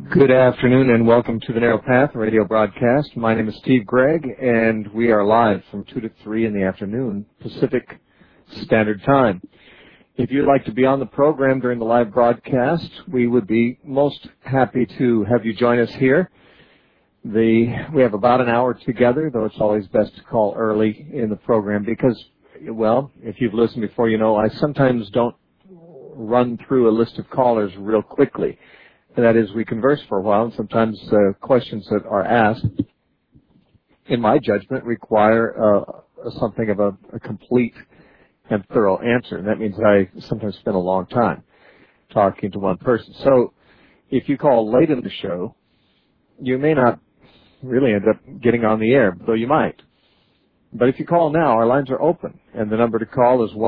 Good afternoon and welcome to the Narrow Path radio broadcast. My name is Steve Gregg and we are live from 2 to 3 in the afternoon Pacific Standard Time. If you'd like to be on the program during the live broadcast, we would be most happy to have you join us here. We have about an hour together, though it's always best to call early in the program because, well, if you've listened before, you know I sometimes don't run through a list of callers real quickly. That is, we converse for a while, and sometimes questions that are asked, in my judgment, require something of a complete and thorough answer. And that means I sometimes spend a long time talking to one person. So if you call late in the show, you may not really end up getting on the air, though you might. But if you call now, our lines are open, and the number to call is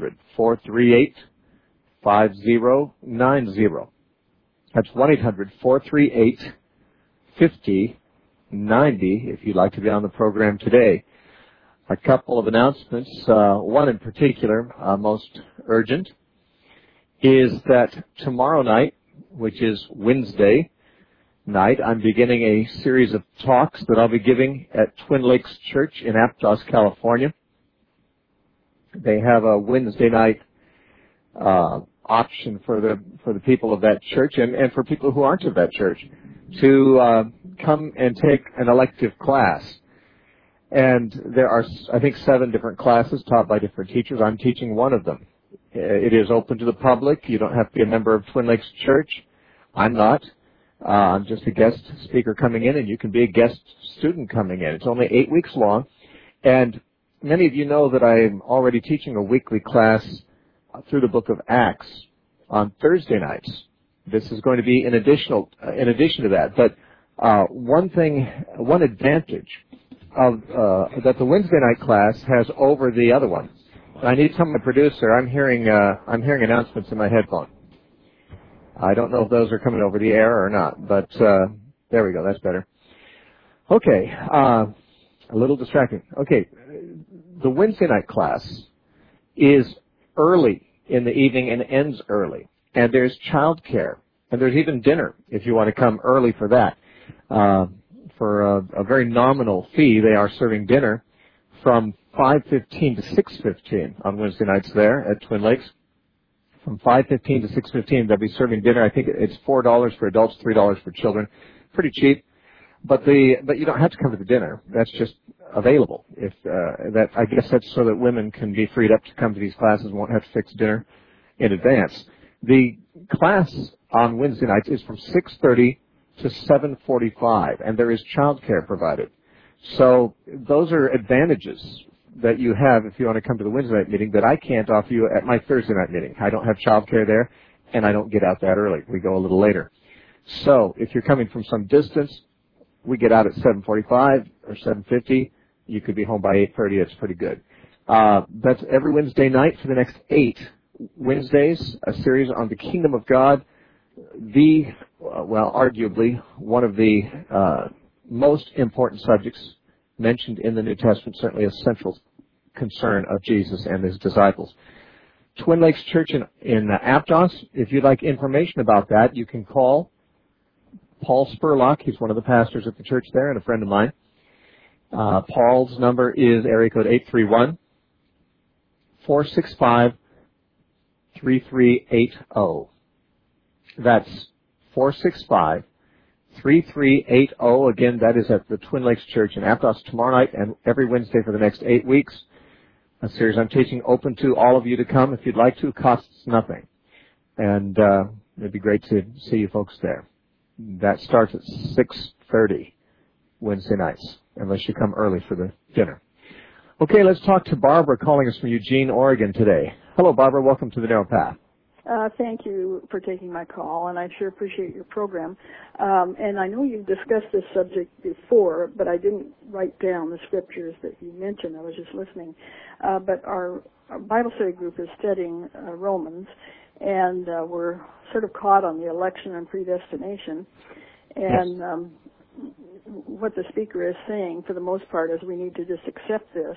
1-800-438-5090. That's 1-800-438-5090 if you'd like to be on the program today. A couple of announcements, one in particular, most urgent, is that tomorrow night, which is Wednesday night, I'm beginning a series of talks that I'll be giving at Twin Lakes Church in Aptos, California. They have a Wednesday night option for the people of that church and for people who aren't of that church to come and take an elective class. And there are, I think, 7 different classes taught by different teachers. I'm teaching one of them. It is open to the public. You don't have to be a member of Twin Lakes Church. I'm not. I'm just a guest speaker coming in, and you can be a guest student coming in. It's only 8 weeks long. And many of you know that I'm already teaching a weekly class through the book of Acts on Thursday nights. This is going to be in addition to that. But one advantage of that the Wednesday night class has over the other one. I need to tell my producer I'm hearing announcements in my headphone. I don't know if those are coming over the air or not, but there we go. That's better. Okay, a little distracting. Okay, the Wednesday night class is early in the evening and ends early. And there's child care. And there's even dinner if you want to come early for that. For a very nominal fee, they are serving dinner from 5:15 to 6:15 on Wednesday nights there at Twin Lakes. From 5:15 to 6:15, they'll be serving dinner. I think it's $4 for adults, $3 for children. Pretty cheap. But you don't have to come to the dinner. That's just available. I guess that's so that women can be freed up to come to these classes and won't have to fix dinner in advance. The class on Wednesday nights is from 6:30 to 7:45, and there is child care provided. So those are advantages that you have if you want to come to the Wednesday night meeting that I can't offer you at my Thursday night meeting. I don't have child care there, and I don't get out that early. We go a little later. So if you're coming from some distance, we get out at 7:45 or 7:50. You could be home by 8:30. It's pretty good. That's every Wednesday night for the next 8 Wednesdays, a series on the Kingdom of God, arguably one of the most important subjects mentioned in the New Testament, certainly a central concern of Jesus and his disciples. Twin Lakes Church in Aptos, if you'd like information about that, you can call Paul Spurlock. He's one of the pastors at the church there and a friend of mine. Paul's number is area code 831-465-3380. That's 465-3380. Again, that is at the Twin Lakes Church in Aptos tomorrow night and every Wednesday for the next 8 weeks. A series I'm teaching open to all of you to come if you'd like to. Costs nothing. And it'd be great to see you folks there. That starts at 6:30 Wednesday nights, unless you come early for the dinner. Okay, let's talk to Barbara calling us from Eugene, Oregon today. Hello, Barbara. Welcome to the Narrow Path. Thank you for taking my call, and I sure appreciate your program. And I know you've discussed this subject before, but I didn't write down the scriptures that you mentioned. I was just listening. But our Bible study group is studying Romans, and we're sort of caught on the election and predestination. And Yes. What the speaker is saying, for the most part, is we need to just accept this.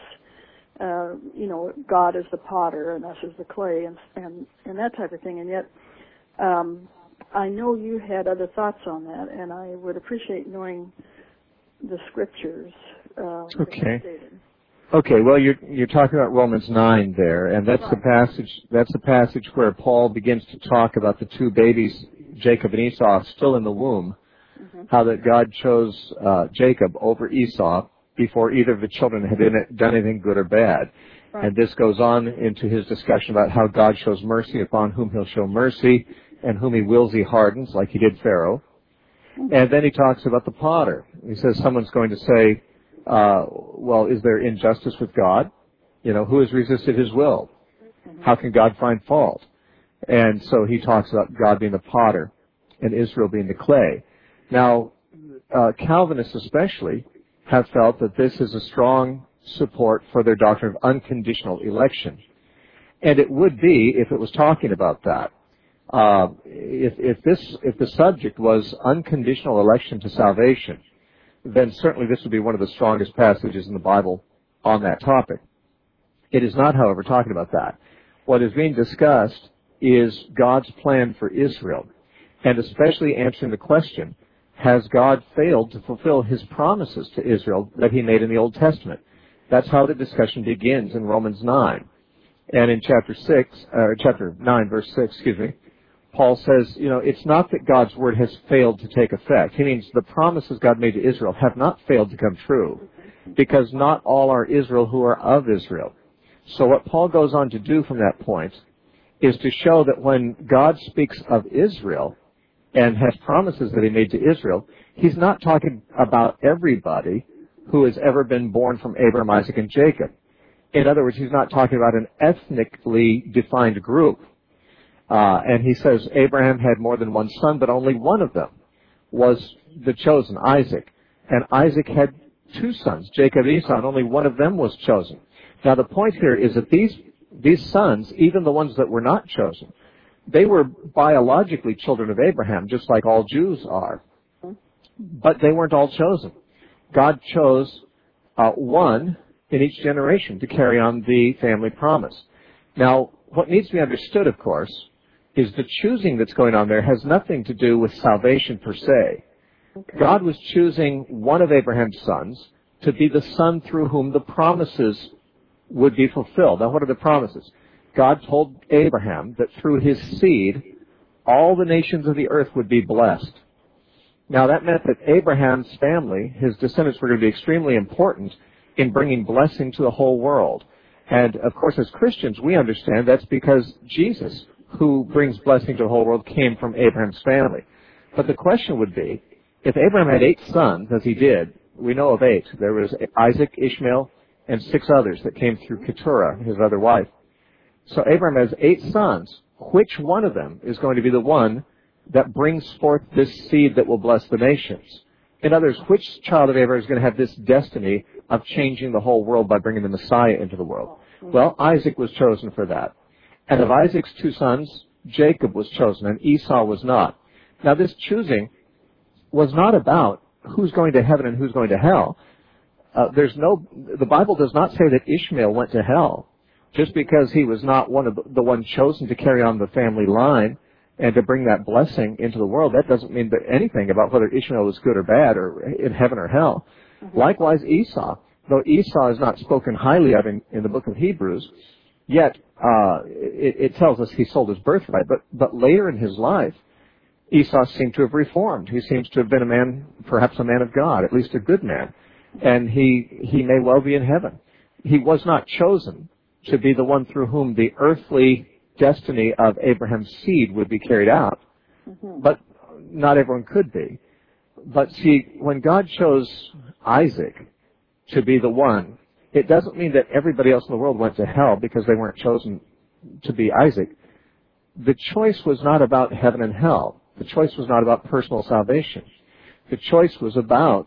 God is the potter and us is the clay, and that type of thing. And yet, I know you had other thoughts on that, and I would appreciate knowing the scriptures. Okay. Okay. Well, you're talking about Romans 9 there, and that's the passage. That's the passage where Paul begins to talk about the two babies, Jacob and Esau, still in the womb. Mm-hmm. How that God chose Jacob over Esau before either of the children had done anything good or bad. Right. And this goes on into his discussion about how God shows mercy upon whom he'll show mercy, and whom he wills he hardens, like he did Pharaoh. Mm-hmm. And then he talks about the potter. He says someone's going to say, well, is there injustice with God? You know, who has resisted his will? Mm-hmm. How can God find fault? And so he talks about God being the potter and Israel being the clay. Now, Calvinists especially have felt that this is a strong support for their doctrine of unconditional election. And it would be if it was talking about that. If the subject was unconditional election to salvation, then certainly this would be one of the strongest passages in the Bible on that topic. It is not, however, talking about that. What is being discussed is God's plan for Israel, and especially answering the question, has God failed to fulfill his promises to Israel that he made in the Old Testament? That's how the discussion begins in Romans 9. And in chapter 9, verse 6, Paul says, you know, it's not that God's word has failed to take effect. He means the promises God made to Israel have not failed to come true, because not all are Israel who are of Israel. So what Paul goes on to do from that point is to show that when God speaks of Israel and has promises that he made to Israel, he's not talking about everybody who has ever been born from Abraham, Isaac, and Jacob. In other words, he's not talking about an ethnically defined group. And he says Abraham had more than one son, but only one of them was the chosen, Isaac. And Isaac had two sons, Jacob and Esau, and only one of them was chosen. Now the point here is that these sons, even the ones that were not chosen, they were biologically children of Abraham, just like all Jews are. But they weren't all chosen. God chose one in each generation to carry on the family promise. Now, what needs to be understood, of course, is the choosing that's going on there has nothing to do with salvation per se. Okay. God was choosing one of Abraham's sons to be the son through whom the promises would be fulfilled. Now, what are the promises? God told Abraham that through his seed, all the nations of the earth would be blessed. Now, that meant that Abraham's family, his descendants, were going to be extremely important in bringing blessing to the whole world. And, of course, as Christians, we understand that's because Jesus, who brings blessing to the whole world, came from Abraham's family. But the question would be, if Abraham had 8 sons, as he did, we know of 8. There was Isaac, Ishmael, and 6 others that came through Keturah, his other wife. So Abraham has 8 sons. Which one of them is going to be the one that brings forth this seed that will bless the nations? In other words, which child of Abraham is going to have this destiny of changing the whole world by bringing the Messiah into the world? Well, Isaac was chosen for that. And of Isaac's 2 sons, Jacob was chosen, and Esau was not. Now, this choosing was not about who's going to heaven and who's going to hell. The Bible does not say that Ishmael went to hell. Just because he was not one of the one chosen to carry on the family line and to bring that blessing into the world, that doesn't mean anything about whether Ishmael was good or bad or in heaven or hell. Mm-hmm. Likewise, Esau, though Esau is not spoken highly of in the book of Hebrews, yet it tells us he sold his birthright. But later in his life, Esau seemed to have reformed. He seems to have been a man, perhaps a man of God, at least a good man. And he may well be in heaven. He was not chosen to be the one through whom the earthly destiny of Abraham's seed would be carried out. Mm-hmm. But not everyone could be. But see, when God chose Isaac to be the one, it doesn't mean that everybody else in the world went to hell because they weren't chosen to be Isaac. The choice was not about heaven and hell. The choice was not about personal salvation. The choice was about,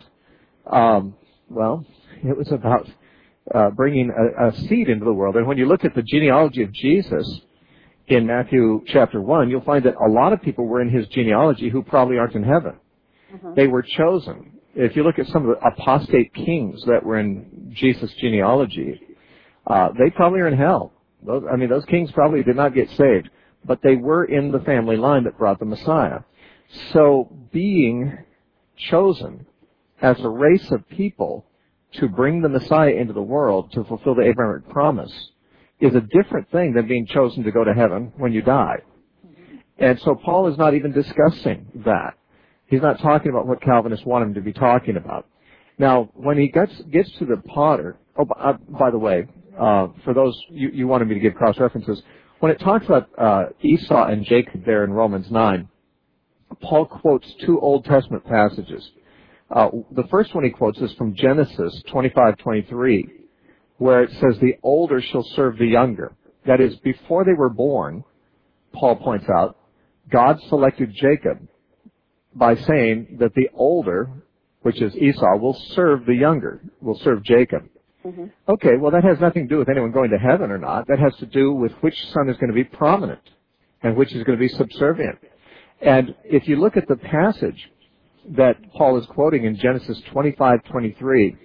it was about bringing a seed into the world. And when you look at the genealogy of Jesus in Matthew chapter 1, you'll find that a lot of people were in his genealogy who probably aren't in heaven. Mm-hmm. They were chosen. If you look at some of the apostate kings that were in Jesus' genealogy, they probably are in hell. Those kings probably did not get saved. but they were in the family line that brought the Messiah. So being chosen as a race of people to bring the Messiah into the world to fulfill the Abrahamic promise is a different thing than being chosen to go to heaven when you die. And so Paul is not even discussing that. He's not talking about what Calvinists want him to be talking about. Now, when he gets to the potter, by the way, for those, you wanted me to give cross-references, when it talks about Esau and Jacob there in Romans 9, Paul quotes two Old Testament passages. The first one he quotes is from Genesis 25:23, where it says, the older shall serve the younger. That is, before they were born, Paul points out, God selected Jacob by saying that the older, which is Esau, will serve the younger, will serve Jacob. Mm-hmm. Okay, well, that has nothing to do with anyone going to heaven or not. That has to do with which son is going to be prominent and which is going to be subservient. And if you look at the passage that Paul is quoting in Genesis 25:23,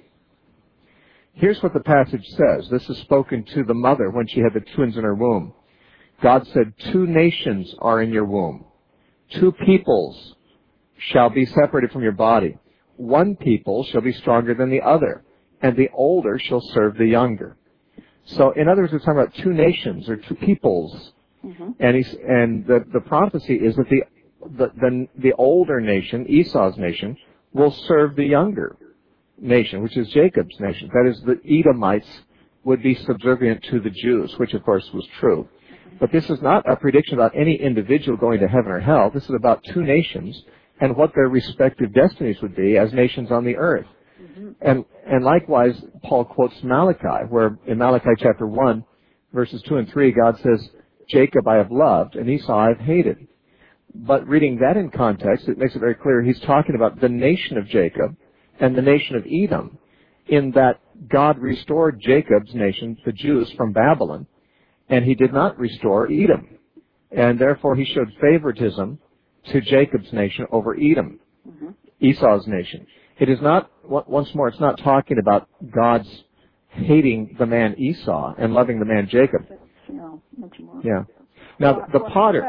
here's what the passage says. This is spoken to the mother when she had the twins in her womb. God said, 2 nations are in your womb. 2 peoples shall be separated from your body. 1 people shall be stronger than the other, and the older shall serve the younger. So, in other words, we're talking about 2 nations or 2 peoples. Mm-hmm. And the prophecy is that the older nation, Esau's nation, will serve the younger nation, which is Jacob's nation. That is, the Edomites would be subservient to the Jews, which of course was true. But this is not a prediction about any individual going to heaven or hell. This is about 2 nations and what their respective destinies would be as nations on the earth. Mm-hmm. And likewise, Paul quotes Malachi, where in Malachi chapter 1, verses 2 and 3, God says, Jacob I have loved, and Esau I have hated. But reading that in context, it makes it very clear he's talking about the nation of Jacob and the nation of Edom, in that God restored Jacob's nation, the Jews, from Babylon, and he did not restore Edom. And therefore he showed favoritism to Jacob's nation over Edom, mm-hmm. Esau's nation. It is not, once more, it's not talking about God's hating the man Esau and loving the man Jacob. No, much more. Yeah. Now, the potter...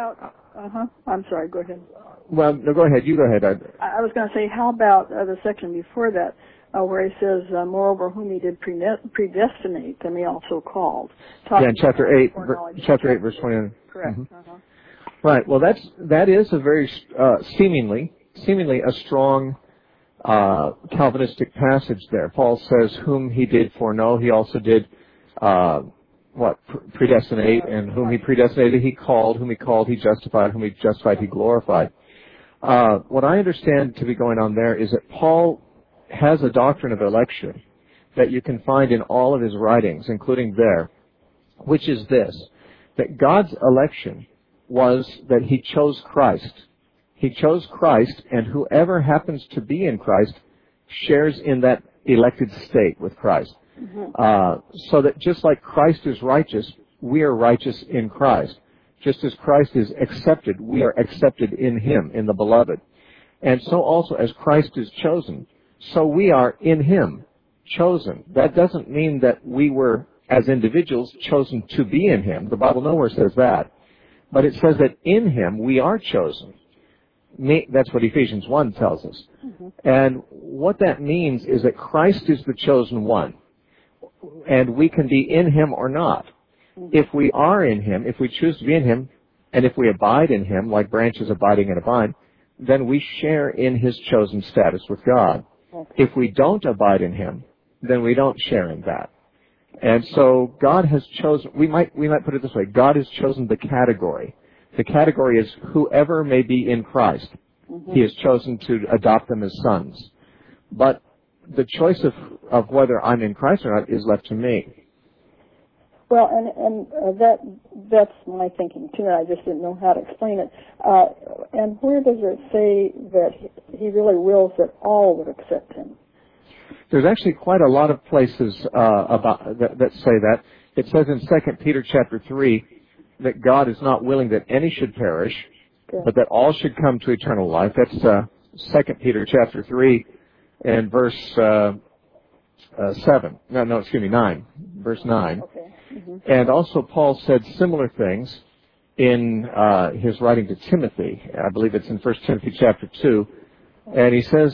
I'm sorry, go ahead. Well, no, go ahead. You go ahead. I was going to say, how about the section before that, where he says, moreover, whom he did predestinate, them he also called. In chapter 8, verse 29. Correct. Mm-hmm. Right. Well, that is a very seemingly a strong Calvinistic passage there. Paul says, whom he did foreknow, he also did predestinate, and whom he predestinated, he called, whom he called, he justified, whom he justified, he glorified. What I understand to be going on there is that Paul has a doctrine of election that you can find in all of his writings, including there, which is this, that God's election was that he chose Christ. He chose Christ, and whoever happens to be in Christ shares in that elected state with Christ. Mm-hmm. So that just like Christ is righteous, we are righteous in Christ. Just as Christ is accepted, we are accepted in Him, in the Beloved. And so also as Christ is chosen, so we are in Him, chosen. That doesn't mean that we were, as individuals, chosen to be in Him. The Bible nowhere says that. But it says that in Him we are chosen. That's what Ephesians 1 tells us. Mm-hmm. And what that means is that Christ is the chosen one. And we can be in Him or not. If we are in Him, if we choose to be in Him, and if we abide in Him, like branches abiding in a vine, then we share in His chosen status with God. If we don't abide in Him, then we don't share in that. And so God has chosen, we might put it this way, God has chosen the category. The category is whoever may be in Christ. Mm-hmm. He has chosen to adopt them as sons. But the choice of whether I'm in Christ or not is left to me. Well, and that's my thinking too. I just didn't know how to explain it. And where does it say that He really wills that all would accept Him? There's actually quite a lot of places about that say that. It says in 2 Peter chapter 3 that God is not willing that any should perish, but that all should come to eternal life. That's 2 Peter chapter 3 and verse 9, verse 9. Okay. Mm-hmm. And also Paul said similar things in his writing to Timothy. I believe it's in 1 Timothy chapter 2. And he says,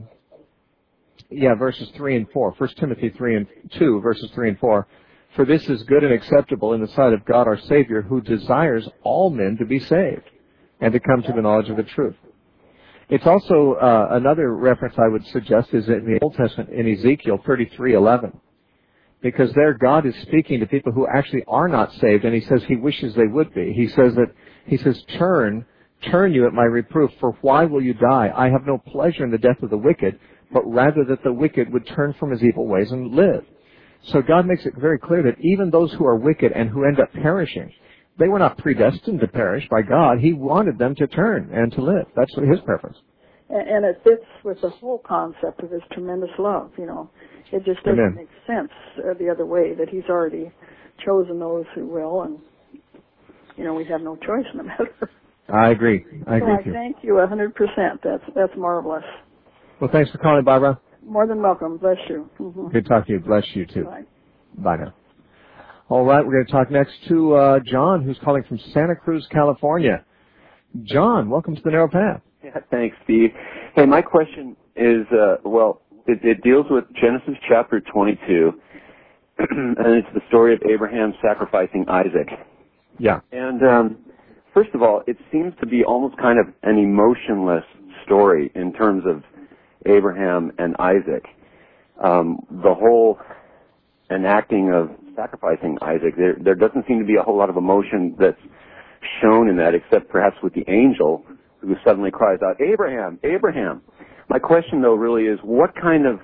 verses 3 and 4. 1 Timothy 2, verses 3 and 4. For this is good and acceptable in the sight of God our Savior, who desires all men to be saved and to come to the knowledge of the truth. It's also another reference I would suggest is in the Old Testament in Ezekiel 33:11, because there God is speaking to people who actually are not saved, and He says He wishes they would be. He says, turn you at my reproof, for why will you die? I have no pleasure in the death of the wicked, but rather that the wicked would turn from his evil ways and live. So God makes it very clear that even those who are wicked and who end up perishing, they were not predestined to perish by God. He wanted them to turn and to live. That's His preference. And it fits with the whole concept of His tremendous love, It just doesn't make sense the other way, that He's already chosen those who will, and, we have no choice in the matter. I agree. I agree with you. Thank you 100%. That's marvelous. Well, thanks for calling, Barbara. More than welcome. Bless you. Mm-hmm. Good to talk to you. Bless you, too. Bye. Bye now. All right, we're going to talk next to John, who's calling from Santa Cruz, California. John, welcome to the Narrow Path. Yeah, thanks, Steve. Hey, my question is, it deals with Genesis chapter 22, and it's the story of Abraham sacrificing Isaac. Yeah. And first of all, it seems to be almost kind of an emotionless story in terms of Abraham and Isaac. The whole enacting of sacrificing Isaac, there doesn't seem to be a whole lot of emotion that's shown in that, except perhaps with the angel who suddenly cries out, Abraham, Abraham. My question, though, really is, what kind of,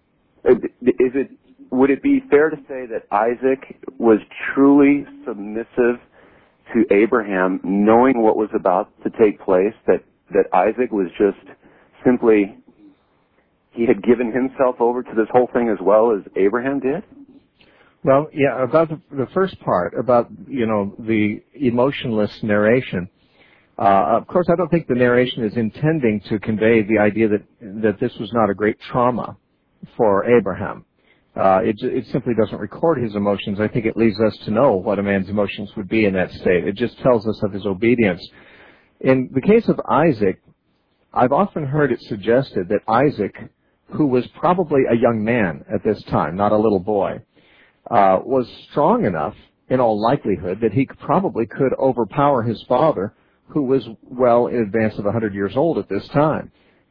would it be fair to say that Isaac was truly submissive to Abraham, knowing what was about to take place, that Isaac was just simply, he had given himself over to this whole thing as well as Abraham did? Well, yeah, about the first part, about, the emotionless narration. Of course, I don't think the narration is intending to convey the idea that this was not a great trauma for Abraham. It simply doesn't record his emotions. I think it leaves us to know what a man's emotions would be in that state. It just tells us of his obedience. In the case of Isaac, I've often heard it suggested that Isaac, who was probably a young man at this time, not a little boy, was strong enough, in all likelihood, that he probably could overpower his father, who was well in advance of 100 years old at this time.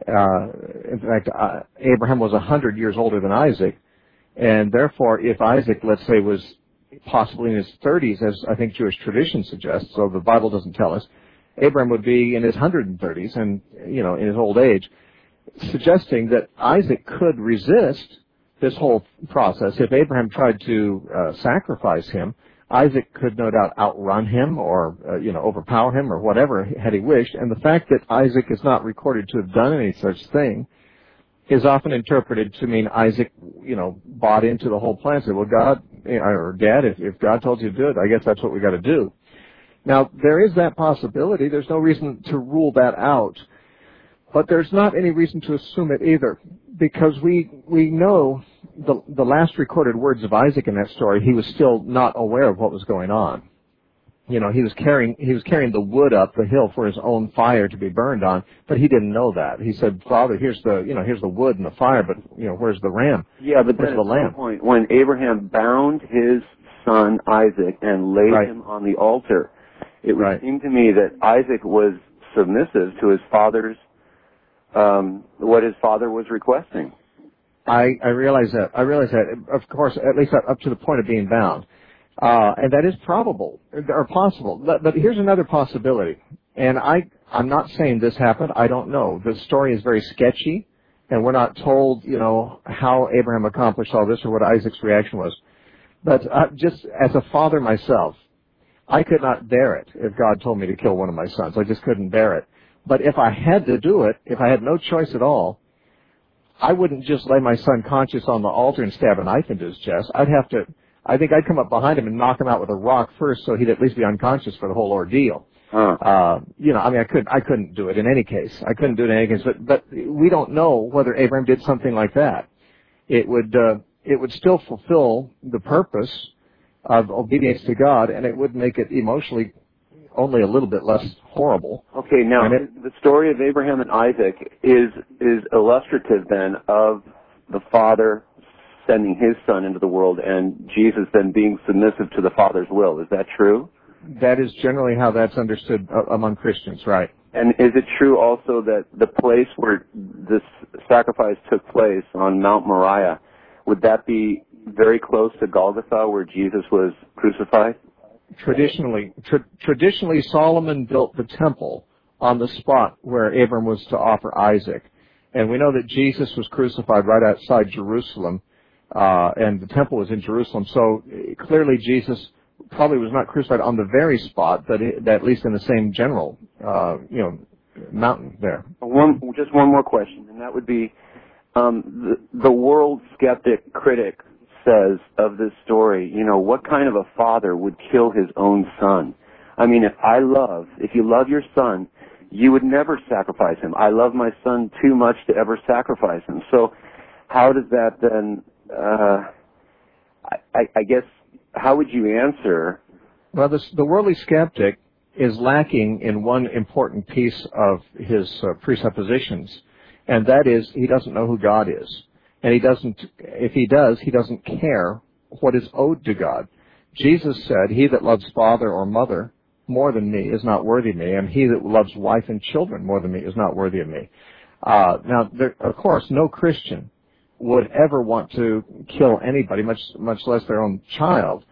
In fact, Abraham was 100 years older than Isaac, and therefore, if Isaac, let's say, was possibly in his 30s, as I think Jewish tradition suggests, so the Bible doesn't tell us, Abraham would be in his 130s and, in his old age, suggesting that Isaac could resist this whole process. If Abraham tried to sacrifice him, Isaac could no doubt outrun him or, overpower him or whatever had he wished. And the fact that Isaac is not recorded to have done any such thing is often interpreted to mean Isaac, bought into the whole plan. Said, well, God, or Dad, if God told you to do it, I guess that's what we got to do. Now, there is that possibility. There's no reason to rule that out. But there's not any reason to assume it either, because we know the last recorded words of Isaac in that story, he was still not aware of what was going on. He was carrying the wood up the hill for his own fire to be burned on, but he didn't know that. He said, Father, here's the wood and the fire, but where's the ram? Yeah, but where's then the at lamb? some point, when Abraham bound his son Isaac and laid Right. him on the altar, it would Right. seem to me that Isaac was submissive to his father's, what his father was requesting. I realize that. Of course, at least up to the point of being bound. And that is probable, or possible. But here's another possibility. And I'm not saying this happened. I don't know. The story is very sketchy, and we're not told, how Abraham accomplished all this or what Isaac's reaction was. But just as a father myself, I could not bear it if God told me to kill one of my sons. I just couldn't bear it. But if I had to do it, if I had no choice at all, I wouldn't just lay my son conscious on the altar and stab a knife into his chest. I think I'd come up behind him and knock him out with a rock first, so he'd at least be unconscious for the whole ordeal. I couldn't do it in any case. But we don't know whether Abraham did something like that. It would still fulfill the purpose of obedience to God, and it would make it emotionally only a little bit less horrible. Okay, now the story of Abraham and Isaac is illustrative then of the Father sending his Son into the world and Jesus then being submissive to the Father's will. Is that true? That is generally how that's understood among Christians, right? And is it true also that the place where this sacrifice took place on Mount Moriah, would that be very close to Golgotha where Jesus was crucified? Traditionally, Solomon built the temple on the spot where Abram was to offer Isaac. And we know that Jesus was crucified right outside Jerusalem, and the temple was in Jerusalem. So clearly Jesus probably was not crucified on the very spot, but at least in the same general, mountain there. Just one more question, and that would be, the world skeptic critic says of this story, what kind of a father would kill his own son? I mean, if you love your son, you would never sacrifice him. I love my son too much to ever sacrifice him. So how does that then, I guess, how would you answer? Well, the worldly skeptic is lacking in one important piece of his presuppositions, and that is he doesn't know who God is. And if he does, he doesn't care what is owed to God. Jesus said, "He that loves father or mother more than me is not worthy of me, and he that loves wife and children more than me is not worthy of me." Now, of course, no Christian would ever want to kill anybody, much less their own child.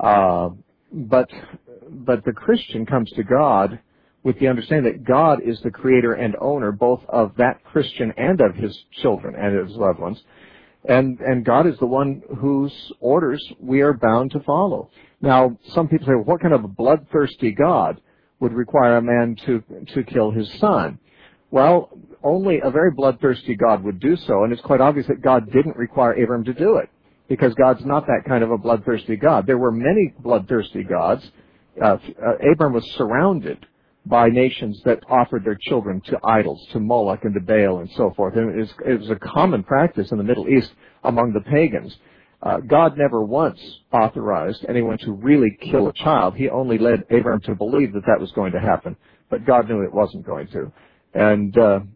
But the Christian comes to God with the understanding that God is the creator and owner both of that Christian and of his children and his loved ones. And God is the one whose orders we are bound to follow. Now, some people say, well, what kind of a bloodthirsty God would require a man to kill his son? Well, only a very bloodthirsty God would do so, and it's quite obvious that God didn't require Abram to do it, because God's not that kind of a bloodthirsty God. There were many bloodthirsty gods. Abram was surrounded by nations that offered their children to idols, to Moloch and to Baal and so forth. And it was a common practice in the Middle East among the pagans. God never once authorized anyone to really kill a child. He only led Abram to believe that was going to happen, but God knew it wasn't going to. And,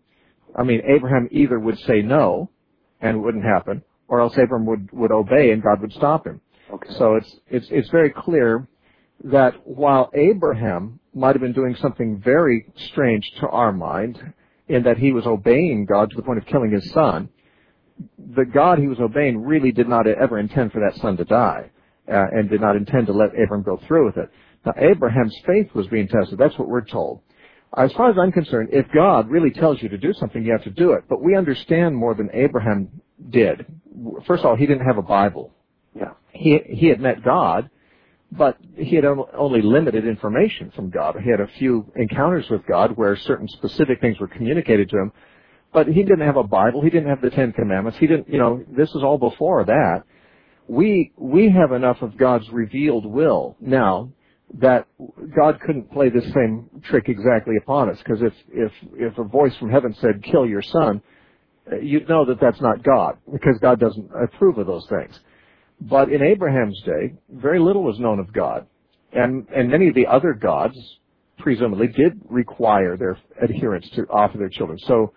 Abraham either would say no, and it wouldn't happen, or else Abram would obey and God would stop him. Okay. So it's very clear that while Abraham might have been doing something very strange to our mind, in that he was obeying God to the point of killing his son, the God he was obeying really did not ever intend for that son to die, and did not intend to let Abram go through with it. Now, Abraham's faith was being tested. That's what we're told. As far as I'm concerned, if God really tells you to do something, you have to do it. But we understand more than Abraham did. First of all, he didn't have a Bible. Yeah. He had met God, but he had only limited information from God. He had a few encounters with God where certain specific things were communicated to him, but he didn't have a Bible. He didn't have the Ten Commandments. He didn't, this is all before that. We have enough of God's revealed will now that God couldn't play this same trick exactly upon us, because if a voice from heaven said, "Kill your son," you'd know that that's not God, because God doesn't approve of those things. But in Abraham's day, very little was known of God. And many of the other gods, presumably, did require their adherents to offer their children. So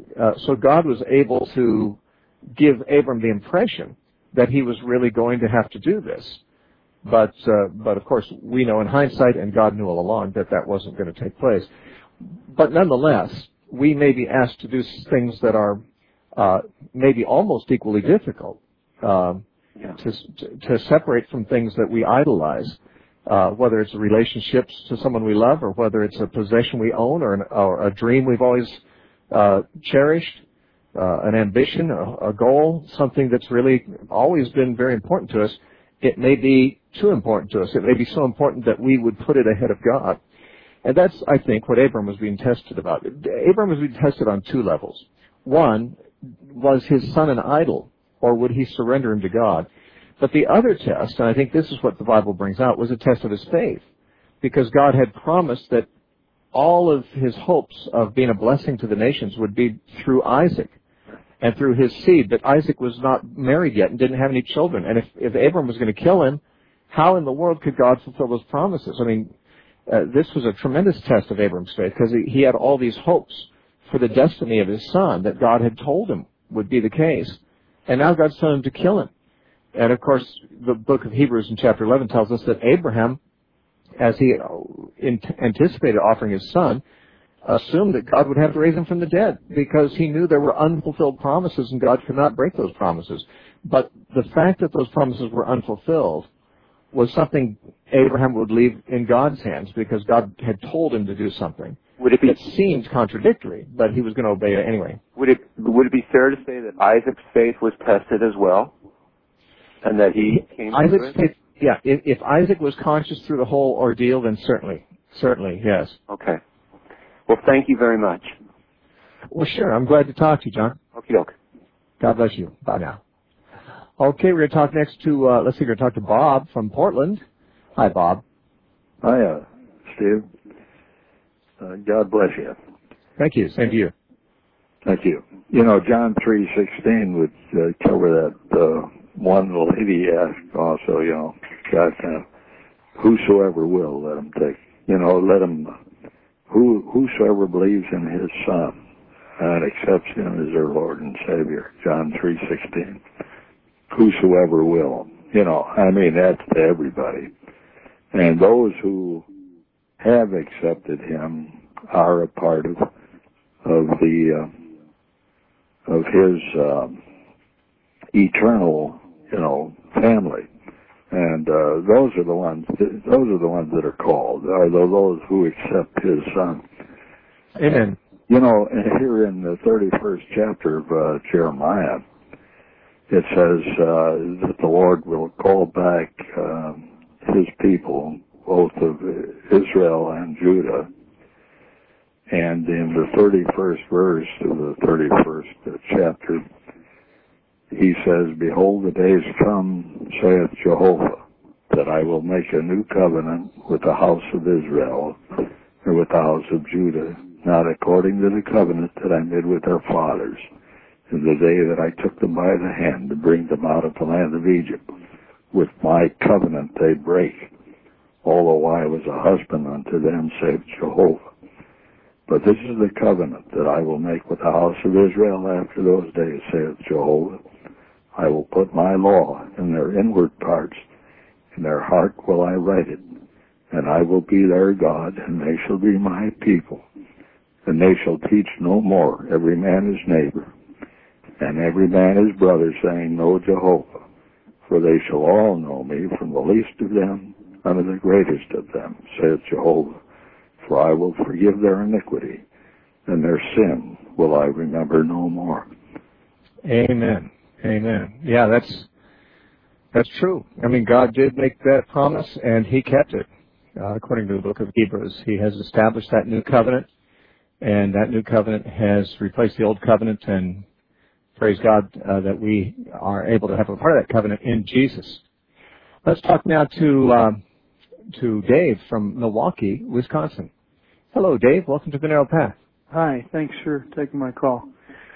God was able to give Abram the impression that he was really going to have to do this. But of course, we know in hindsight, and God knew all along, that wasn't going to take place. But nonetheless, we may be asked to do things that are maybe almost equally difficult. To separate from things that we idolize, whether it's relationships to someone we love, or whether it's a possession we own, or a dream we've always cherished, an ambition, a goal, something that's really always been very important to us. It may be too important to us. It may be so important that we would put it ahead of God. And that's, I think, what Abram was being tested about. Abram was being tested on two levels. One, was his son an idol, or would he surrender him to God? But the other test, and I think this is what the Bible brings out, was a test of his faith. Because God had promised that all of his hopes of being a blessing to the nations would be through Isaac and through his seed. But Isaac was not married yet and didn't have any children. And if Abram was going to kill him, how in the world could God fulfill those promises? I mean, this was a tremendous test of Abraham's faith because he had all these hopes for the destiny of his son that God had told him would be the case. And now God's telling him to kill him. And, of course, the book of Hebrews in chapter 11 tells us that Abraham, as he anticipated offering his son, assumed that God would have to raise him from the dead because he knew there were unfulfilled promises and God could not break those promises. But the fact that those promises were unfulfilled was something Abraham would leave in God's hands because God had told him to do something. It seemed contradictory, but he was going to obey it anyway. Would it be fair to say that Isaac's faith was tested as well, and that he came to it? Faith, yeah. If Isaac was conscious through the whole ordeal, then certainly, yes. Okay. Well, thank you very much. Well, sure. I'm glad to talk to you, John. Okie doke. God bless you. Bye now. Okay, we're going to talk next to, we're going to talk to Bob from Portland. Hi, Bob. Hi, Steve. God bless you. Thank you. Same to you. Thank you. You know, John 3:16 would cover that one lady asked also, you know, God, whosoever will, let him take, you know, let him, whosoever believes in his Son and accepts him as their Lord and Savior, John 3:16. Whosoever will. You know, I mean, that's to everybody. And those who have accepted him are a part of his eternal, you know, family. And those are the ones that are called, are those who accept his Son. Amen. You know, here in the 31st chapter of Jeremiah, it says that the Lord will call back his people, both of Israel and Judah. And in the 31st verse of the 31st chapter, he says, Behold, the days come, saith Jehovah, that I will make a new covenant with the house of Israel and with the house of Judah, not according to the covenant that I made with their fathers in the day that I took them by the hand to bring them out of the land of Egypt. With my covenant they break, although I was a husband unto them, saith Jehovah. But this is the covenant that I will make with the house of Israel after those days, saith Jehovah. I will put my law in their inward parts, in their heart will I write it, and I will be their God, and they shall be my people. And they shall teach no more every man his neighbor, and every man his brother, saying, Know Jehovah. For they shall all know me, from the least of them unto the greatest of them, saith Jehovah. For I will forgive their iniquity, and their sin will I remember no more. Amen. Amen. Yeah, that's true. I mean, God did make that promise, and he kept it. According to the book of Hebrews, he has established that new covenant, and that new covenant has replaced the old covenant, and praise God that we are able to have a part of that covenant in Jesus. Let's talk now to Dave from Milwaukee, Wisconsin. Hello, Dave. Welcome to the Narrow Path. Hi. Thanks for taking my call.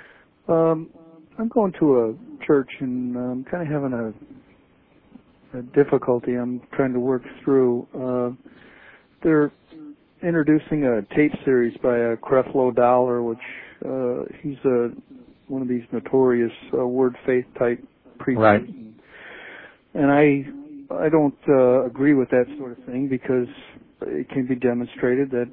I'm going to a church, and I'm kind of having a difficulty I'm trying to work through. They're introducing a tape series by Creflo Dollar, which he's one of these notorious word faith type preachers. Right. And I don't agree with that sort of thing because it can be demonstrated that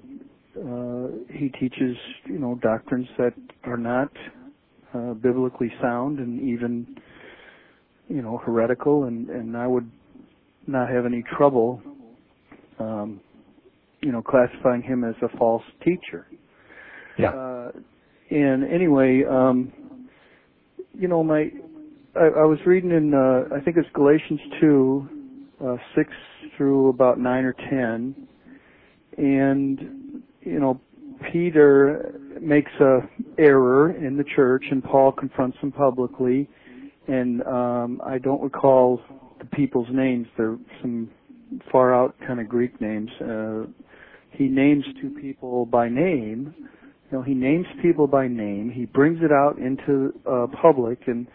he teaches, you know, doctrines that are not biblically sound and even, you know, heretical, and I would not have any trouble, you know, classifying him as a false teacher. Yeah. And anyway, you know, I was reading in, I think it's Galatians 2, 6 through about 9 or 10, and, you know, Peter makes a error in the church, and Paul confronts him publicly, and I don't recall the people's names. They're some far-out kind of Greek names. He names two people by name. You know, he names people by name. He brings it out into public, and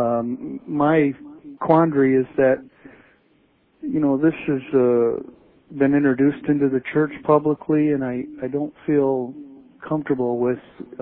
my quandary is that, you know, this is been introduced into the church publicly, and I don't feel comfortable with,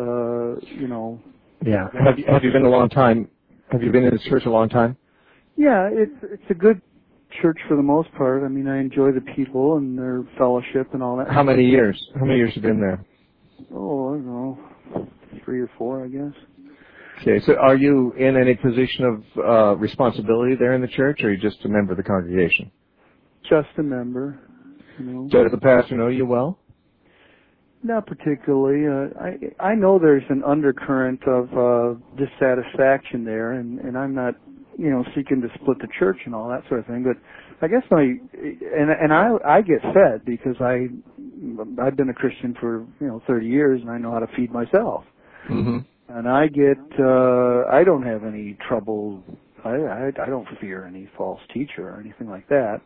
Yeah. Have you been a long time? Have you been in the church a long time? Yeah, it's a good church for the most part. I mean, I enjoy the people and their fellowship and all that. How many years? How many years have you been there? Oh, I don't know, 3 or 4, I guess. Okay, so are you in any position of responsibility there in the church, or are you just a member of the congregation? Just a member. Does the pastor know you well? Not particularly. I know there's an undercurrent of dissatisfaction there, and I'm not, seeking to split the church and all that sort of thing. But I guess I get fed because I've been a Christian for 30 years, and I know how to feed myself. Mm-hmm. And I don't have any trouble. I don't fear any false teacher or anything like that.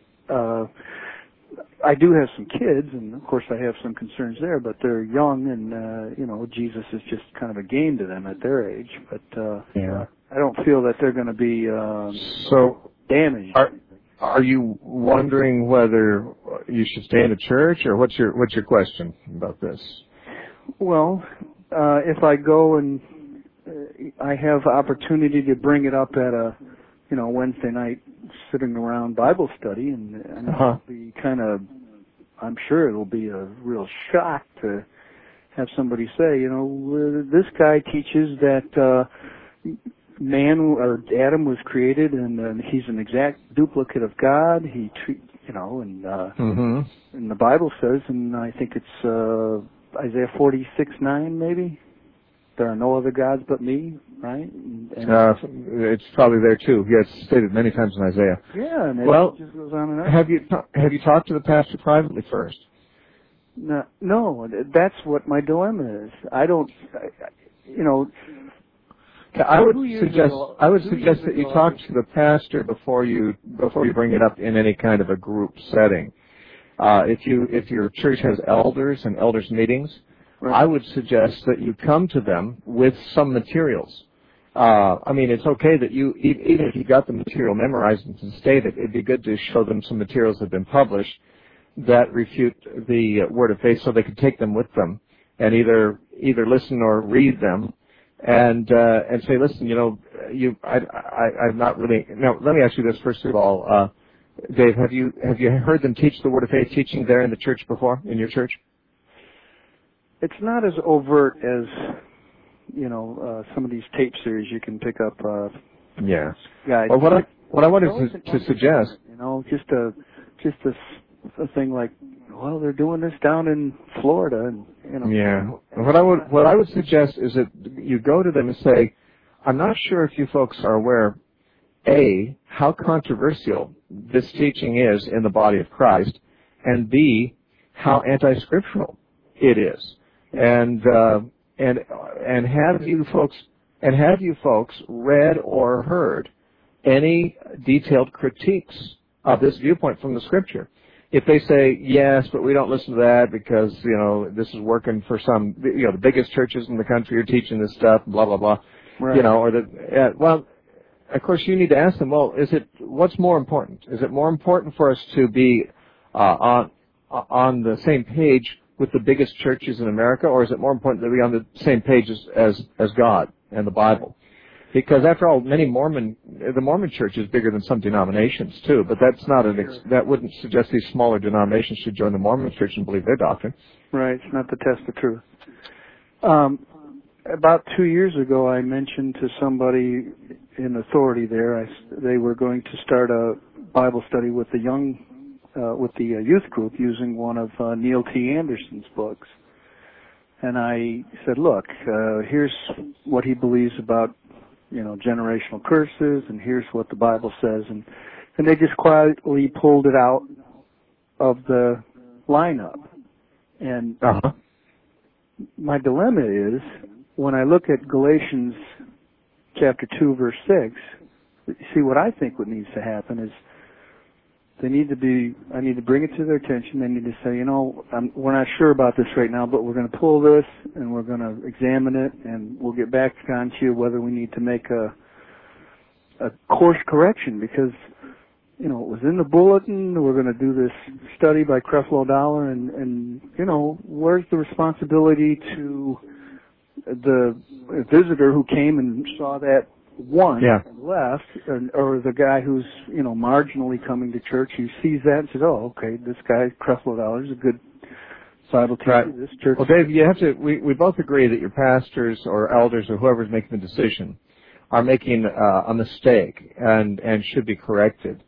I do have some kids, and of course I have some concerns there, but they're young, and Jesus is just kind of a game to them at their age. But I don't feel that they're going to be damaged. Are you wondering whether you should stay in the church, or what's your question about this? Well, if I go and I have opportunity to bring it up at a Wednesday night sitting around Bible study, and it'll be I'm sure it'll be a real shock to have somebody say, this guy teaches that Adam was created and he's an exact duplicate of God. And the Bible says, and I think it's Isaiah 46:9 maybe. There are no other gods but me, right? It's probably there too. Yeah, it's stated many times in Isaiah. Yeah, and it just goes on and on. Have you talked to the pastor privately first? No, that's what my dilemma is. I don't, I would suggest that you talk to the pastor before you bring it up in any kind of a group setting. If your church has elders and elders meetings, right, I would suggest that you come to them with some materials. It's okay that even if you got the material memorized and stated, it'd be good to show them some materials that have been published that refute the word of faith, so they could take them with them and either listen or read them, and say, listen, I'm not really. Now, let me ask you this first of all, Dave. Have you heard them teach the word of faith teaching there in the church before, in your church? It's not as overt as some of these tape series you can pick up. Yeah. Guys. Well, what I wanted to suggest, just a thing like, well, they're doing this down in Florida, and Yeah. What I would suggest is that you go to them and say, I'm not sure if you folks are aware, A, how controversial this teaching is in the body of Christ, and B, how anti-scriptural it is, and have you folks read or heard any detailed critiques of this viewpoint from the Scripture? If they say yes, but we don't listen to that because this is working for some, the biggest churches in the country are teaching this stuff, blah blah blah, right. Well, of course you need to ask them. Well, what's more important? Is it more important for us to be on the same page with the biggest churches in America, or is it more important to be on the same page as God and the Bible? Because after all, the Mormon Church is bigger than some denominations too. But that's not that wouldn't suggest these smaller denominations should join the Mormon Church and believe their doctrine. Right, it's not the test of truth. About 2 years ago, I mentioned to somebody in authority there, they were going to start a Bible study with the youth group using one of Neil T. Anderson's books. And I said, look, here's what he believes about generational curses, and here's what the Bible says, and they just quietly pulled it out of the lineup. And my dilemma is, when I look at Galatians chapter 2, verse 6, see, what I think what needs to happen is I need to bring it to their attention. They need to say, we're not sure about this right now, but we're going to pull this and we're going to examine it, and we'll get back on to you whether we need to make a course correction, because it was in the bulletin. We're going to do this study by Creflo Dollar, and where's the responsibility to the visitor who came and saw that once and left, or the guy who's marginally coming to church, he sees that and says, "Oh, okay, this guy Creflo Dollar is a good Bible teacher." Right. This church. Well, Dave, you have to. We both agree that your pastors or elders or whoever's making the decision are making a mistake and should be corrected.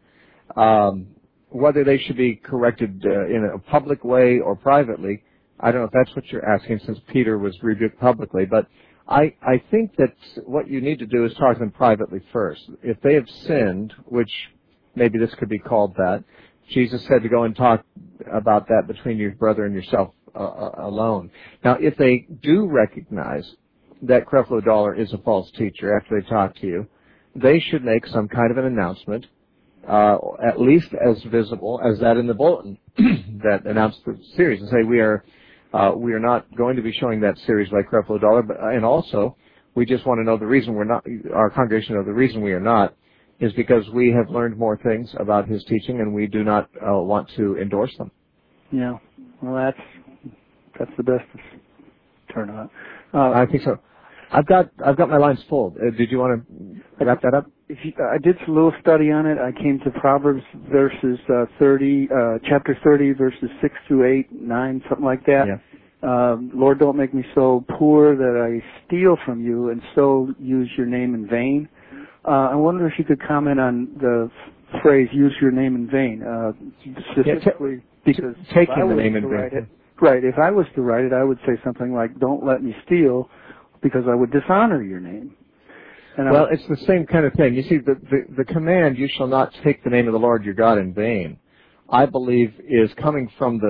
Whether they should be corrected in a public way or privately, I don't know if that's what you're asking, since Peter was rebuked publicly, but I think that what you need to do is talk to them privately first. If they have sinned, which maybe this could be called that, Jesus said to go and talk about that between your brother and yourself alone. Now, if they do recognize that Creflo Dollar is a false teacher after they talk to you, they should make some kind of an announcement, at least as visible as that in the bulletin that announced the series, and say we are not going to be showing that series by Creflo Dollar, and also we just want to know the reason we're not. Our congregation know the reason we are not is because we have learned more things about his teaching, and we do not want to endorse them. Yeah, well, that's the best turnout. I think so. I've got my lines full. Did you want to wrap that up? I did a little study on it. I came to Proverbs verses 30, chapter 30, verses 6 through 8, 9, something like that. Yeah. Lord, don't make me so poor that I steal from you and so use your name in vain. I wonder if you could comment on the phrase "use your name in vain," specifically because taking the name in vain. Right. If I was to write it, I would say something like, "Don't let me steal, because I would dishonor your name." And well, it's the same kind of thing. You see, the command, "You shall not take the name of the Lord your God in vain," I believe is coming from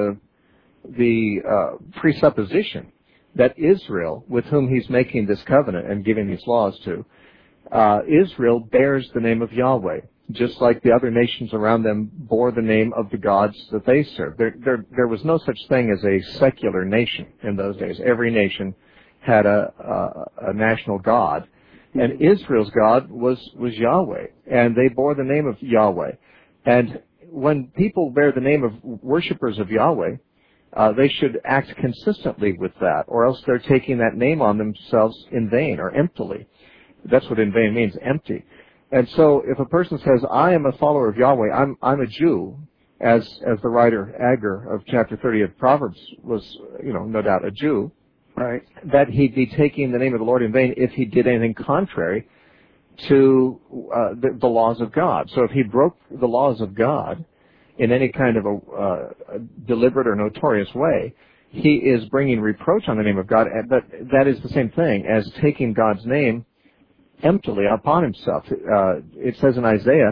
the presupposition that Israel, with whom he's making this covenant and giving these laws to, Israel bears the name of Yahweh, just like the other nations around them bore the name of the gods that they served. There was no such thing as a secular nation in those days. Every nation had a national god, and Israel's God was Yahweh, and they bore the name of Yahweh. And when people bear the name of worshipers of Yahweh, they should act consistently with that, or else they're taking that name on themselves in vain or emptily. That's what in vain means, empty. And so if a person says, "I am a follower of Yahweh, I'm a Jew," as the writer Agur of chapter 30 of Proverbs was, no doubt a Jew, right, that he'd be taking the name of the Lord in vain if he did anything contrary to the laws of God. So if he broke the laws of God in any kind of a deliberate or notorious way, he is bringing reproach on the name of God. But that is the same thing as taking God's name emptily upon himself. It says in Isaiah,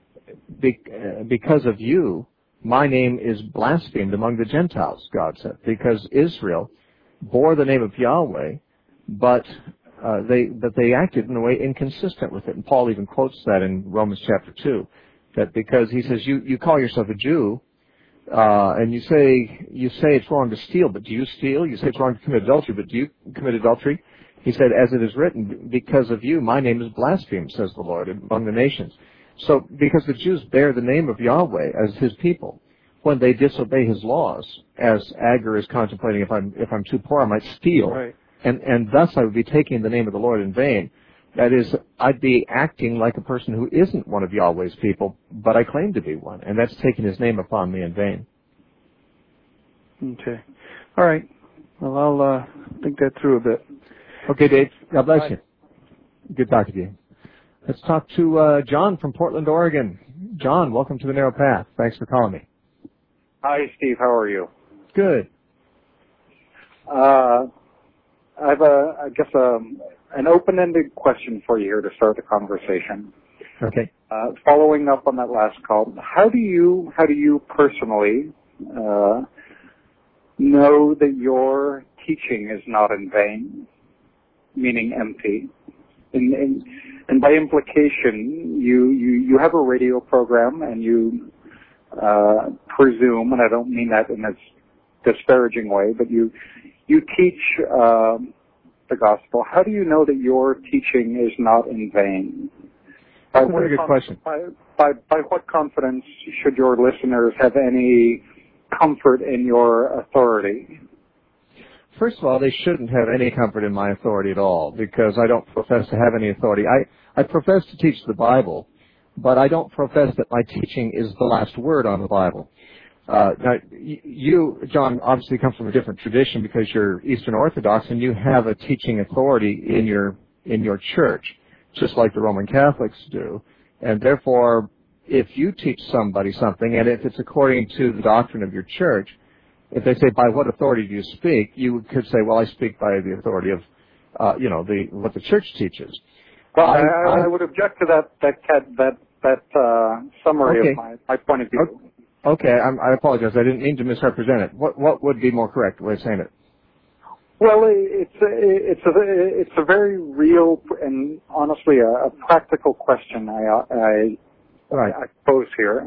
"Because of you, my name is blasphemed among the Gentiles," God said, because Israel bore the name of Yahweh, but they acted in a way inconsistent with it. And Paul even quotes that in Romans chapter 2, that because he says, you call yourself a Jew, and you say it's wrong to steal, but do you steal? You say it's wrong to commit adultery, but do you commit adultery? He said, "As it is written, because of you, my name is blasphemed, says the Lord, among the nations." So because the Jews bear the name of Yahweh as his people, when they disobey his laws, as Agur is contemplating, if I'm too poor, I might steal. Right. And thus I would be taking the name of the Lord in vain. That is, I'd be acting like a person who isn't one of Yahweh's people, but I claim to be one, and that's taking his name upon me in vain. Okay. All right. Well, I'll think that through a bit. Okay, Dave. God bless you. Good talking to you. Let's talk to John from Portland, Oregon. John, welcome to the Narrow Path. Thanks for calling me. Hi, Steve. How are you? Good. I have an open-ended question for you here to start the conversation. Okay. Following up on that last call, how do you personally know that your teaching is not in vain, meaning empty? And by implication, you have a radio program, and you presume, and I don't mean that in a disparaging way, but you teach the gospel. How do you know that your teaching is not in vain? That's a very good question. by what confidence should your listeners have any comfort in your authority? First of all, they shouldn't have any comfort in my authority at all, because I don't profess to have any authority. I profess to teach the Bible, but I don't profess that my teaching is the last word on the Bible. Now, you, John, obviously come from a different tradition because you're Eastern Orthodox, and you have a teaching authority in your church, just like the Roman Catholics do. And therefore, if you teach somebody something, and if it's according to the doctrine of your church, if they say, by what authority do you speak, you could say, well, I speak by the authority of, what the church teaches. Well, I would object to that summary of my point of view. Okay, I apologize. I didn't mean to misrepresent it. What would be more correct way of saying it? Well, it's a very real and honestly a practical question I pose here.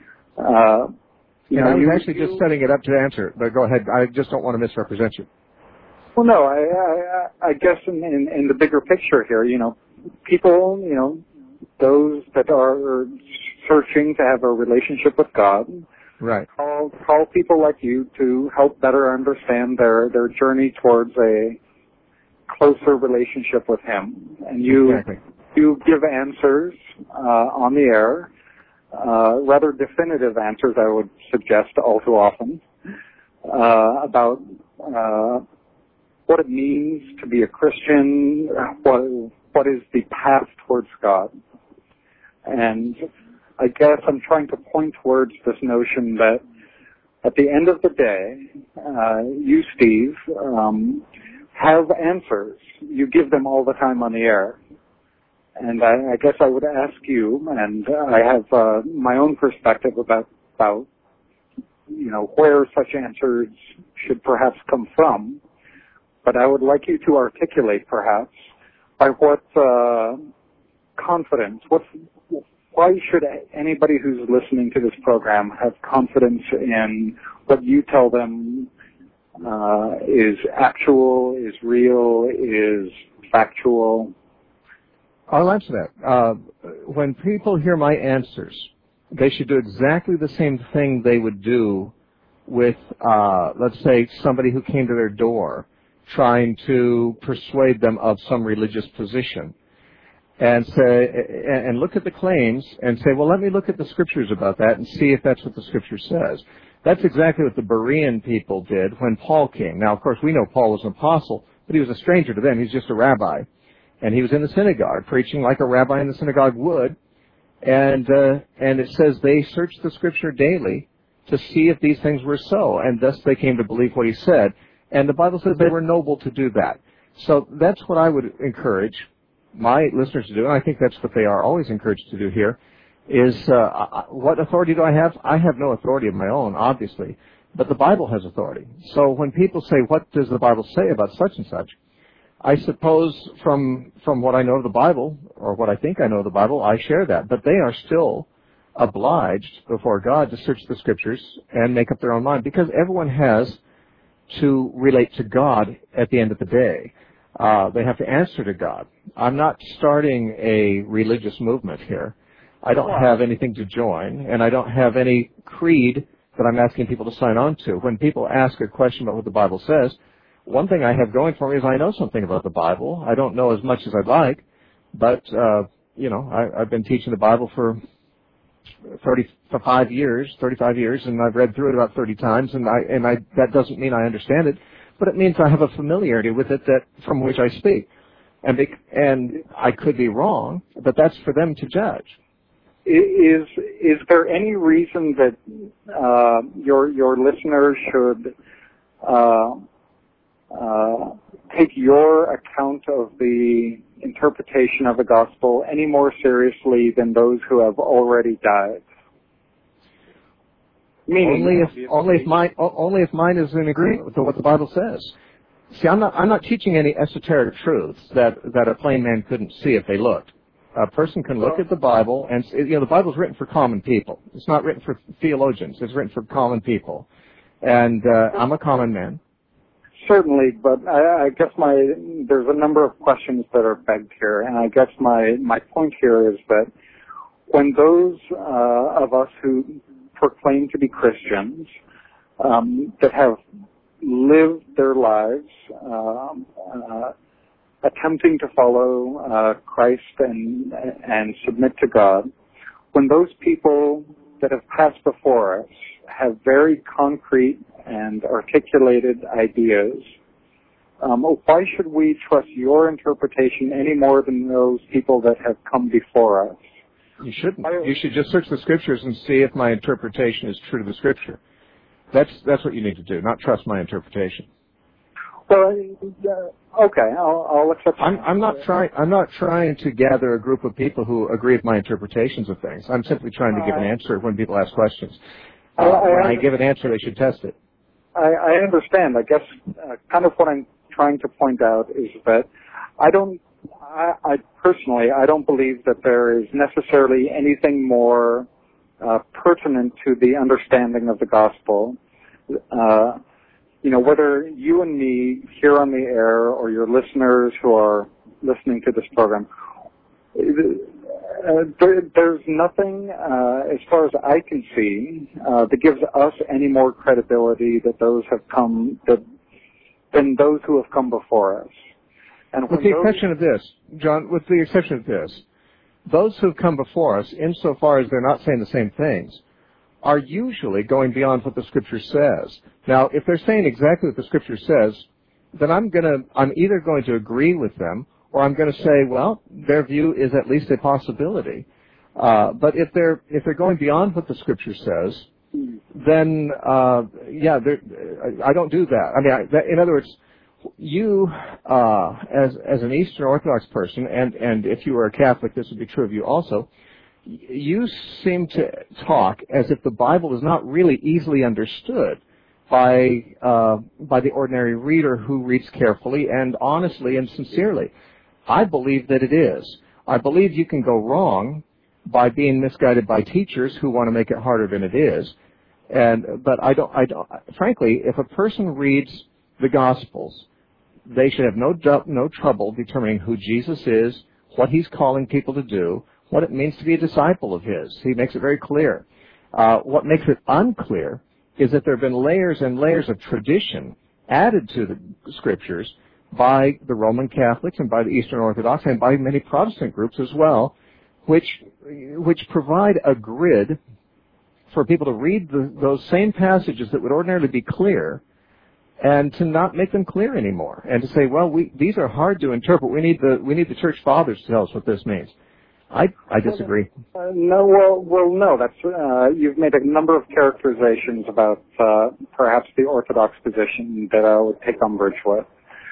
I was actually just setting it up to answer, but go ahead. I just don't want to misrepresent you. Well, no, I guess in the bigger picture here, people, those that are searching to have a relationship with God, right? Call people like you to help better understand their journey towards a closer relationship with Him, and you give answers on the air. Rather definitive answers, I would suggest, all too often, about what it means to be a Christian, what is the path towards God. And I guess I'm trying to point towards this notion that at the end of the day, you, Steve, have answers. You give them all the time on the air. And I guess I would ask you, and I have my own perspective about where such answers should perhaps come from, but I would like you to articulate perhaps by what confidence, why should anybody who's listening to this program have confidence in what you tell them is actual, is real, is factual? I'll answer that. When people hear my answers, they should do exactly the same thing they would do with, let's say, somebody who came to their door trying to persuade them of some religious position, and look at the claims and say, well, let me look at the scriptures about that and see if that's what the scripture says. That's exactly what the Berean people did when Paul came. Now, of course, we know Paul was an apostle, but he was a stranger to them. He's just a rabbi. And he was in the synagogue, preaching like a rabbi in the synagogue would. And it says they searched the scripture daily to see if these things were so. And thus they came to believe what he said. And the Bible says they were noble to do that. So that's what I would encourage my listeners to do. And I think that's what they are always encouraged to do here, is what authority do I have? I have no authority of my own, obviously. But the Bible has authority. So when people say, what does the Bible say about such and such? I suppose from what I know of the Bible, or what I think I know of the Bible, I share that. But they are still obliged before God to search the Scriptures and make up their own mind, because everyone has to relate to God at the end of the day. They have to answer to God. I'm not starting a religious movement here. I don't have anything to join, and I don't have any creed that I'm asking people to sign on to. When people ask a question about what the Bible says, one thing I have going for me is I know something about the Bible. I don't know as much as I'd like, but, I've been teaching the Bible for 35 years, and I've read through it about 30 times, and that doesn't mean I understand it, but it means I have a familiarity with it from which I speak. And I could be wrong, but that's for them to judge. Is there any reason that your listeners should take your account of the interpretation of the gospel any more seriously than those who have already died? Meaning, only if mine is in agreement with what the Bible says. See, I'm not teaching any esoteric truths that a plain man couldn't see if they looked. A person can look at the Bible, and the Bible's written for common people. It's not written for theologians. It's written for common people, and I'm a common man. Certainly, but I guess there's a number of questions that are begged here, and I guess my point here is that when those of us who proclaim to be Christians that have lived their lives attempting to follow Christ and submit to God, when those people that have passed before us have very concrete and articulated ideas, why should we trust your interpretation any more than those people that have come before us? You shouldn't. You should just search the Scriptures and see if my interpretation is true to the Scripture. That's what you need to do, not trust my interpretation. Well, okay, I'll accept that. I'm not trying to gather a group of people who agree with my interpretations of things. I'm simply trying to give an answer when people ask questions. When I give an answer, they should test it. I understand. I guess kind of what I'm trying to point out is that I personally don't believe that there is necessarily anything more pertinent to the understanding of the gospel. Whether you and me here on the air or your listeners who are listening to this program, there's nothing, as far as I can see, that gives us any more credibility that than those who have come before us. And with the exception of this, John, those who have come before us, insofar as they're not saying the same things, are usually going beyond what the Scripture says. Now, if they're saying exactly what the Scripture says, then I'm either going to agree with them, or I'm going to say, well, their view is at least a possibility. But if they're going beyond what the Scripture says, then I don't do that. I mean, in other words, you as an Eastern Orthodox person, and if you were a Catholic, this would be true of you also. You seem to talk as if the Bible is not really easily understood by the ordinary reader who reads carefully and honestly and sincerely. I believe that it is. I believe you can go wrong by being misguided by teachers who want to make it harder than it is. But I don't. Frankly, if a person reads the Gospels, they should have no trouble determining who Jesus is, what he's calling people to do, what it means to be a disciple of his. He makes it very clear. What makes it unclear is that there have been layers and layers of tradition added to the Scriptures by the Roman Catholics and by the Eastern Orthodox and by many Protestant groups as well, which provide a grid for people to read those same passages that would ordinarily be clear and to not make them clear anymore, and to say, well, these are hard to interpret. We need the Church Fathers to tell us what this means. I disagree. No. That's you've made a number of characterizations about perhaps the Orthodox position that I would take umbrage with.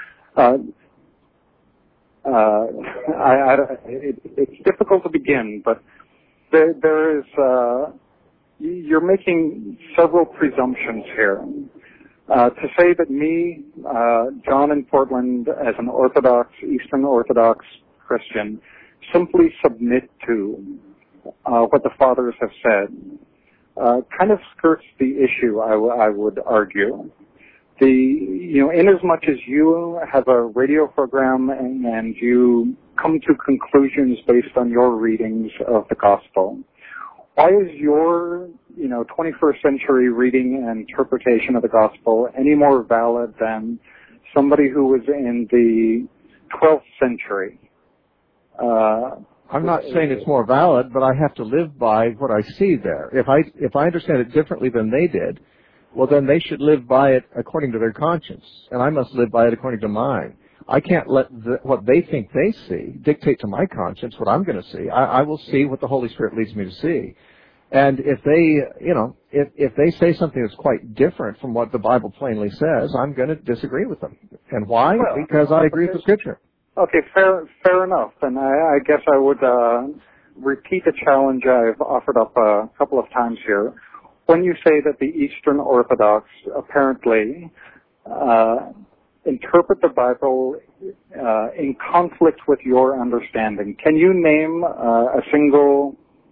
It's difficult to begin, but there is you're making several presumptions here. To say that me, John in Portland, as an Eastern Orthodox Christian, simply submit to what the Fathers have said, kind of skirts the issue, I would argue. Inasmuch as you have a radio program and you come to conclusions based on your readings of the Gospel, why is your 21st century reading and interpretation of the Gospel any more valid than somebody who was in the 12th century? I'm not saying it's more valid, but I have to live by what I see there. If I understand it differently than they did, well, then they should live by it according to their conscience, and I must live by it according to mine. I can't let what they think they see dictate to my conscience what I'm going to see. I will see what the Holy Spirit leads me to see. And if they, if they say something that's quite different from what the Bible plainly says, I'm going to disagree with them. And why? Well, because I agree with the Scripture. Okay, fair enough. And I guess I would repeat a challenge I've offered up a couple of times here. When you say that the Eastern Orthodox apparently interpret the Bible in conflict with your understanding, can you name a single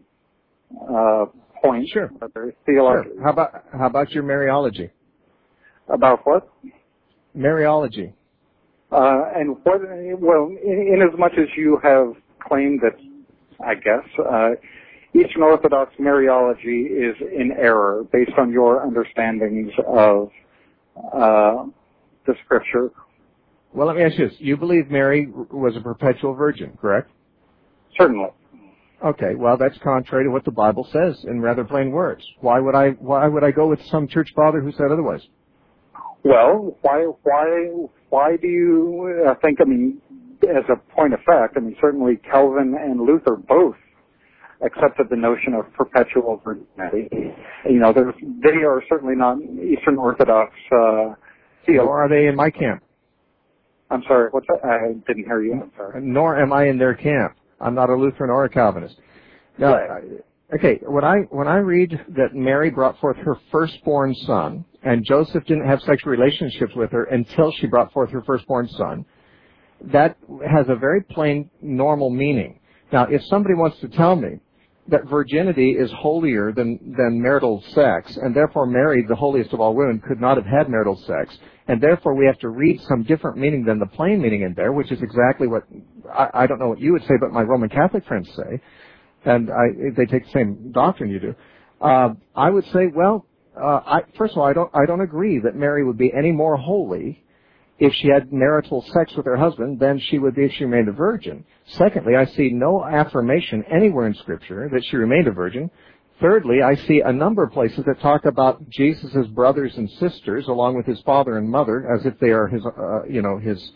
point? Sure. Sure. How about your Mariology? About what? Mariology. And what? Well, in as much as you have claimed that, I guess, Eastern Orthodox Mariology is in error based on your understandings of the Scripture. Well, let me ask you this. You believe Mary was a perpetual virgin, correct? Certainly. Okay, well, that's contrary to what the Bible says in rather plain words. Why would I go with some church father who said otherwise? Well, why do you think, I mean, as a point of fact, I mean, certainly Calvin and Luther both accepted the notion of perpetual virginity. You know, they are certainly not Eastern Orthodox Nor are they in my camp. I'm sorry, what's that? I didn't hear you. I'm sorry. Nor am I in their camp. I'm not a Lutheran or a Calvinist. Now, okay, when I read that Mary brought forth her firstborn son, and Joseph didn't have sexual relationships with her until she brought forth her firstborn son, that has a very plain, normal meaning. Now, if somebody wants to tell me that virginity is holier than marital sex, and therefore Mary, the holiest of all women, could not have had marital sex, and therefore we have to read some different meaning than the plain meaning in there, which is exactly what, I don't know what you would say, but my Roman Catholic friends say, and they take the same doctrine you do. I would say, well, first of all, I don't agree that Mary would be any more holy if she had marital sex with her husband than she would be if she remained a virgin. Secondly, I see no affirmation anywhere in Scripture that she remained a virgin. Thirdly, I see a number of places that talk about Jesus' brothers and sisters along with his father and mother as if they are his, his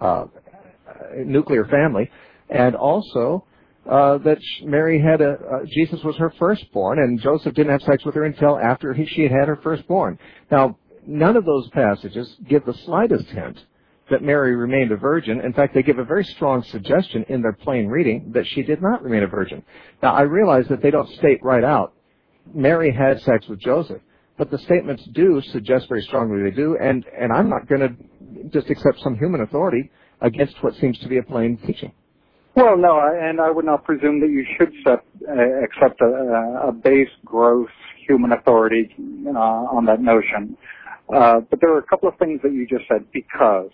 nuclear family, and also that Mary had Jesus was her firstborn, and Joseph didn't have sex with her until after she had her firstborn. Now, none of those passages give the slightest hint that Mary remained a virgin. In fact, they give a very strong suggestion in their plain reading that she did not remain a virgin. Now, I realize that they don't state right out, Mary had sex with Joseph, but the statements do suggest very strongly they do, and I'm not going to just accept some human authority against what seems to be a plain teaching. Well, no, and I would not presume that you should accept a base, gross human authority on that notion. But there are a couple of things that you just said, because.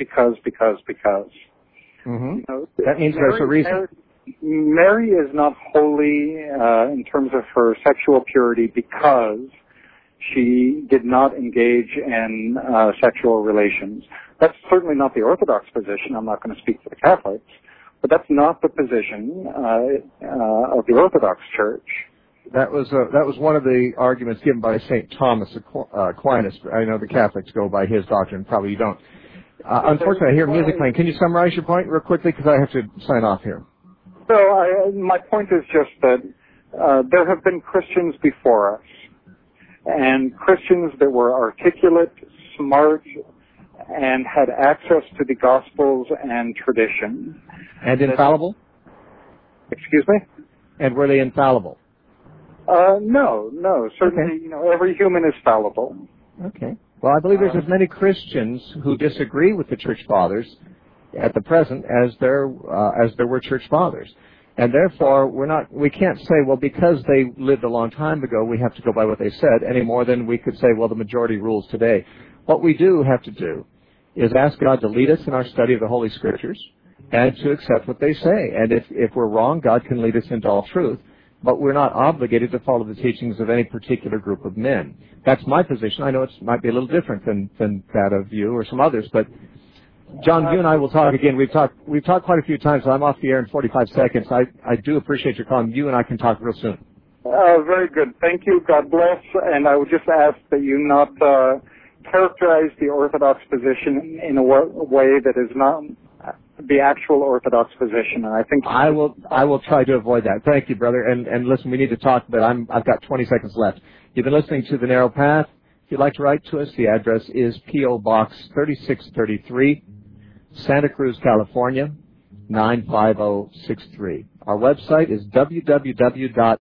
Mm-hmm. You know, that means there's a reason. Mary is not holy in terms of her sexual purity because she did not engage in sexual relations. That's certainly not the Orthodox position. I'm not going to speak for the Catholics, but that's not the position of the Orthodox Church. That was one of the arguments given by St. Thomas Aquinas. I know the Catholics go by his doctrine. Probably you don't. Unfortunately, I hear music playing. Can you summarize your point real quickly? Because I have to sign off here. So my point is just that there have been Christians before us, and Christians that were articulate, smart, and had access to the Gospels and tradition. And infallible? Excuse me? And were they infallible? No. Certainly, okay. Every human is fallible. Okay. Well, I believe there's as many Christians who disagree with the church fathers at the present as there were church fathers. And therefore, we can't say, well, because they lived a long time ago, we have to go by what they said any more than we could say, well, the majority rules today. What we do have to do is ask God to lead us in our study of the Holy Scriptures and to accept what they say. And if we're wrong, God can lead us into all truth. But we're not obligated to follow the teachings of any particular group of men. That's my position. I know it might be a little different than that of you or some others, but John, you and I will talk again. We've talked quite a few times, so I'm off the air in 45 seconds. I do appreciate your calling. You and I can talk real soon. Very good. Thank you. God bless. And I would just ask that you not characterize the Orthodox position in a way that is not the actual Orthodox position. And I think I will try to avoid that. Thank you, brother. And listen, we need to talk, but I've got 20 seconds left. You've been listening to The Narrow Path. If you'd like to write to us, the address is P.O. Box 3633, Santa Cruz, California, 95063. Our website is www.